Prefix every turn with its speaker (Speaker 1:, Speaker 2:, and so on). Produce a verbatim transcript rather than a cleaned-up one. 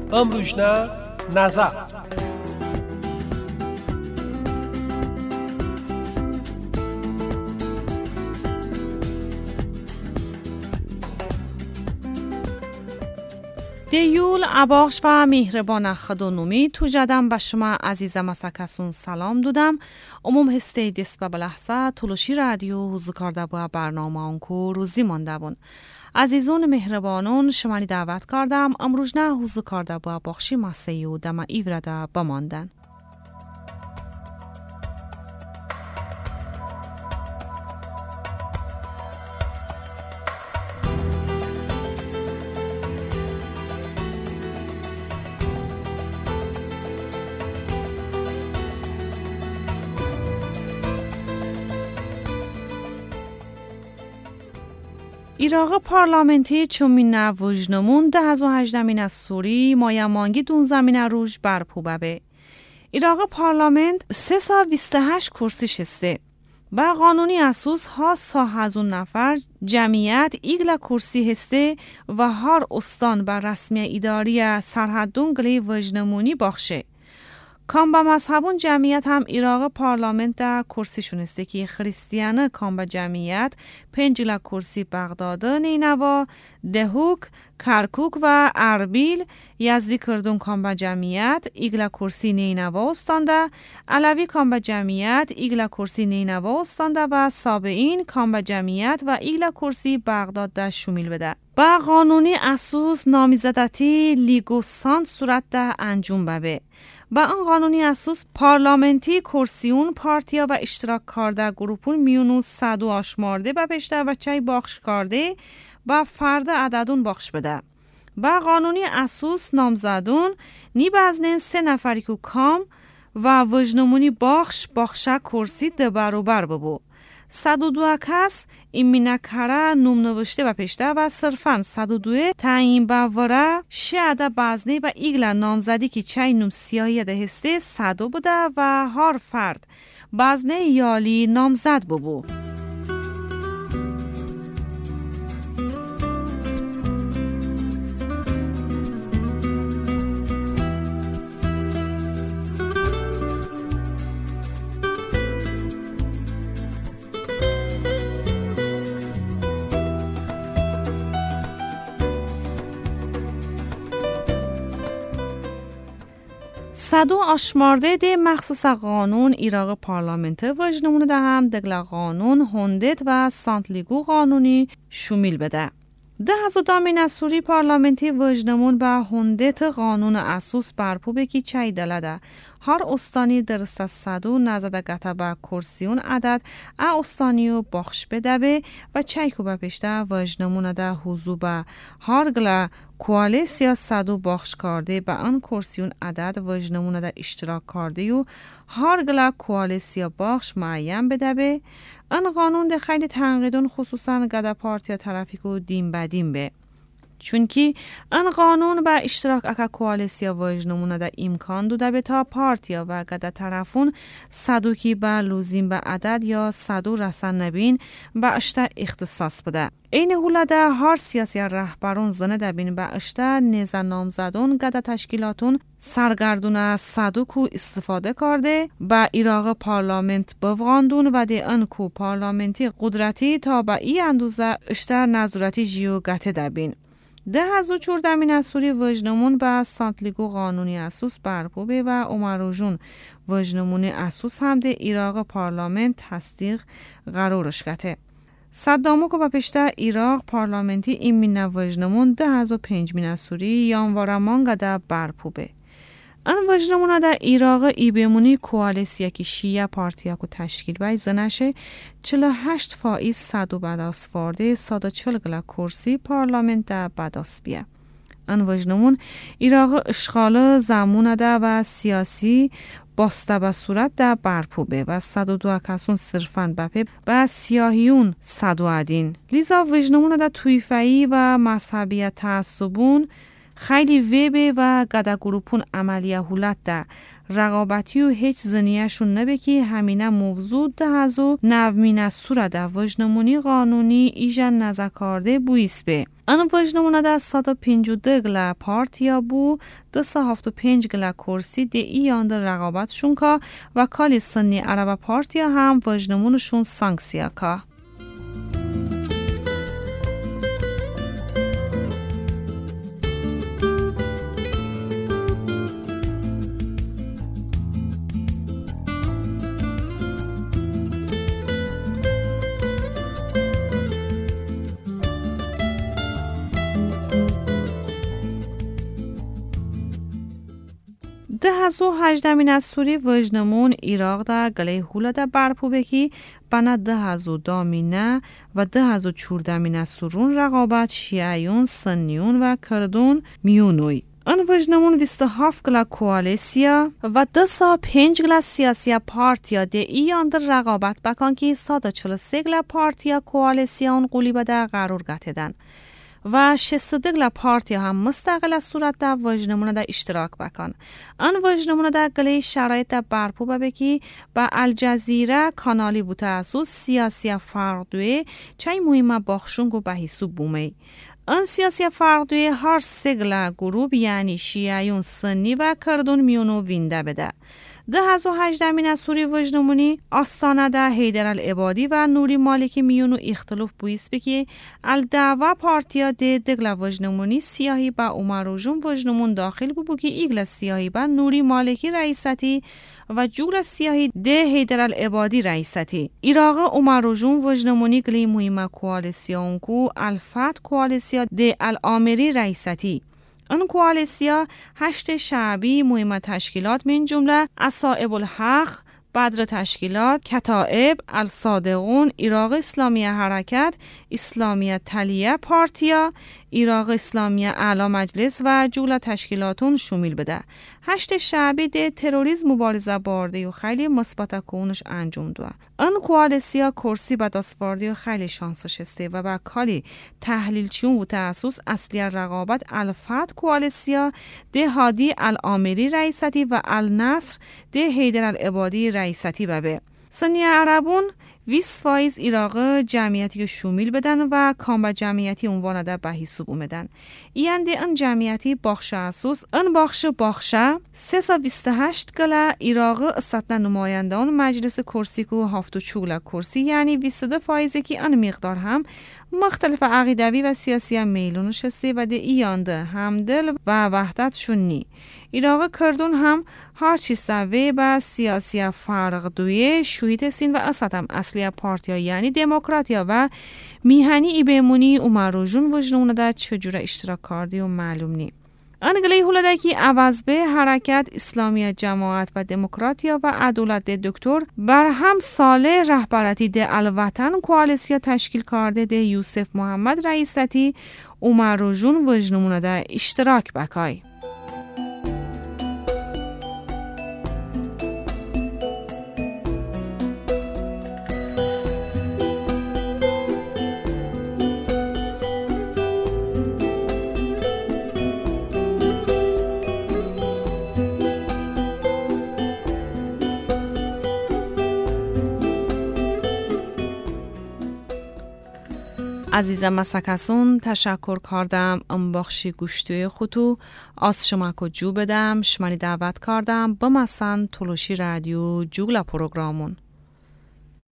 Speaker 1: امروزنا نظر.
Speaker 2: دیول عباخش و مهربان خدونومی تو جدم به شما عزیزم سکسون سلام دودم. عموم هسته دست به بلحظه طولوشی رادیو حوزو کرده با برنامه آنکو روزی مانده بون. عزیزون مهربانون شمانی دعوت کردم امروز نه حوزو کرده با بخشی مسیحی و دم ایورده بماندن. ایراغ پارلامنتی چومین وجنمون ده هزو هجدمین از سوری مایمانگی دون زمین روش برپوبه به. ایراغ پارلامنت سه سا ویسته هشت کرسی شسته. با قانونی اساس ها سا هزون نفر جمعیت ایگلا کرسی هسته و هر استان بر رسمی اداری سرحدون گلی وجنمونی باخشه. کام با مذهبون جمعیت هم ایراغ پارلامنت ده کرسی شونسته که خریستیانه کام با جمعیت پنجلا کرسی بغداده نینوا، دهوک، کرکوک و اربیل یزدی کردون کام با جمعیت ایگلا کرسی نینوا استانده، علوی کام با جمعیت ایگلا کرسی نینوا استانده و سابعین کام با جمعیت و ایگلا کرسی بغداد ده شمیل بده. با قانونی اساس نامیزدتی لیگوسان صورت ده انجام ببه. با آن قانونی اساس پارلامنتی کرسیون پارتیا و اشتراک کرده گروپون میونو صد و آشمارده به پشته و چای باخش کرده با فرد عددون باخش بده. با قانونی اساس نامزدون نی بزنین سه نفری که کام و وجنمونی باخش باخشه کرسی ده برابر ببو. صد و دو کس این مینکره نوم نوشته و پشته و صرفاً صد و دو تعیین باوره شعده بزنی و ایگل نامزدی که چای نوم سیاهی ده هسته صدو بوده و هر فرد بزنی یالی نامزد ببو. صدو آشمارده ده مخصوص قانون ایراغ پارلامنت وجنمونه ده هم دگل قانون هندت و سانتلیگو قانونی شمیل بده. ده هزو دامین از سوری پارلامنتی وجنمون به هندت قانون اساس برپوبه کی چای دلده. هر استانی درست صدو نزده گته به کرسیون عدد ا استانیو باخش بده به و چای کو به پشته وجنمونه ده حضو به هر گله کوالیسیا صدو باخش کرده به آن کرسیون عدد وجنمونه ده اشتراک کرده و هر گله کوالیسیا باخش معین بده به آن قانون ده خیلی تنقیدون خصوصا گده پارتیا ترافیکو دیم بدیم به. چونکی آن قانون با اشتراک اکا کوالیسیا وجنمونه ده امکان دوده به تا پارتیا و گده طرفون صدو کی با لوزیم به عدد یا صدو رسن نبین با اشته اختصاص بده. این حوله ده هر سیاسی رهبرون زنه ده بین با اشته نیزه نامزدون گده تشکیلاتون سرگردون صدو کو استفاده کرده با ایراغ پارلامنت بفغاندون و ده انکو پارلامنتی قدرتی تا با ای اندوزه اشته نظورتی جیو گته ده بین. ده هزو چوردمین از سوری وجنمون با سانتلیگو قانونی اساس برپوبه و عمروجون وجنمون اساس هم ده ایراغ پارلامنت تصدیق قرارش کته. صدامو که با پشته ایراغ پارلامنتی این مین وجنمون ده هزو پنج مین از سوری یانوارمان گده برپوبه. ان وجنمون ده ایراغ ای بمونی کوالیسیا که شیعه پارتیا که تشکیل بای زنشه چهل و هشت فائز صدو بداس وارده صد و چهل گله کرسی پارلامنت ده بداس بیه. ان وجنمون ایراغ اشغال زمون ده و سیاسی باسته به صورت ده برپوبه و صد و دو کسون صرفاً بپه و سیاهیون صد و ادین. لیزا وجنمون ده تویفهی و مذهبیت تعصبون خیلی ویبه و گده گروپون عملیه هولت ده رقابتی و هیچ زنیشون نبکی همینه موضوع ده ازو نومین از سوره ده وجنمونی قانونی ایجن نزکارده بویس به. ان وجنمونه ده صد و پنج و ده گله پارتیا بو ده سه هفت و پنج گله کرسی ده ایان ده رقابتشون که و کالی سنی عرب پارتیا هم وجنمونشون سانکسیا که. ده هزو هجدمین از سوری وجنمون ایراق در گله هولا در برپو بکی بنا ده هزو دامینه و ده هزو چوردمین از سورون رقابت شیعیون، سنیون و کردون میونوی. ان وجنمون ویسته هاف گلا کوالیسیا و ده سا پنج گلا سیاسیا پارتیا ده ایان در رقابت بکن که ساده چل سه گلا پارتیا کوالیسیا اون قولی بده قرار گتدن. و شصد گلا پارتیا هم مستقل از صورت در وجنمونه در اشتراک بکن. آن وجنمونه در گله شرایط در برپو ببکی با الجزیره کانالی بوده ازو سیاسی فرقدوی چای مهمه باخشونگو به حسو بومه. آن سیاسی فرقدوی هر سگلا گروب یعنی شیعیون سنی و کردون میونو وینده بده. ده هزو هجدمین از سوری وجنمونی آستانه ده حیدر العبادی و نوری مالکی میونو اختلاف بویست بکی الدعوه پارتیا ده دگل وجنمونی سیاهی با عمر و جون وجنمون داخل بو بکی ایگل سیاهی با نوری مالکی رئیستی و جول سیاهی ده حیدر العبادی رئیستی. ایراق عمر و جون وجنمونی گلی مهمه کوالیسیون کو الفت کوالیسیا ده الامری رئیستی. ان کوالیسیا هشت شعبی مهمه تشکیلات من جمله اصائب الحق، بدر تشکیلات، کتائب، الصادقون، ایراق اسلامی حرکت، اسلامی تلیه پارتیا، ایراق اسلامی اعلی مجلس و جول تشکیلاتون شمیل بده. هشت شعبی ده تروریسم مبارزه بارده و خیلی مثبت کونش انجام دوه. ان کوالیسیا کرسی به دستواردی و خیلی شانسش استه و با کالی تحلیلچیون و تأسوس اصلی رقابت الفت کوالیسیا ده هادی الامری رئیستی و النصر ده حیدر العبادی رئیستی ببه. سنی عربون ویس فایز ایراق جمعیتی شمیل بدن و کام به جمعیتی عنوان ده به حساب اومدن. اینده ان جمعیتی باخشه اسوس ان باخشه باخشه سه سا بیست و هشت گله ایراق استن نمایندان مجلس کرسی کو هفت و چوله کرسی یعنی بیست و دو فایزی که ان مقدار هم مختلف عقیدوی و سیاسی هم میلونش هستی و ده ایانده همدل و وحدت شنی. ایراق کردون هم هرچی سوی با سیاسی فرق دویه شویت سین و اسد هم اصلی پارتیا یعنی دموکراتیا و میهنی ای بمونی عمر و جون وجنونه ده چجوره اشتراک کردی و معلوم نی. انگلی هولده که عوض به حرکت اسلامی جماعت و دموکراتیا و عدالت ده دکتر بر هم ساله رهبرتی ده الوطن کوالیسیا تشکیل کرده ده یوسف محمد رئیستی عمر و جون وجنونه ده اشتراک بکای. عزیزم مسکسون تشکر کردم ام بخشی گوشتوی خودتو از شما که جو بدم شمانی دعوت کردم بمسن تلوشی رادیو جوگلا پروگرامون.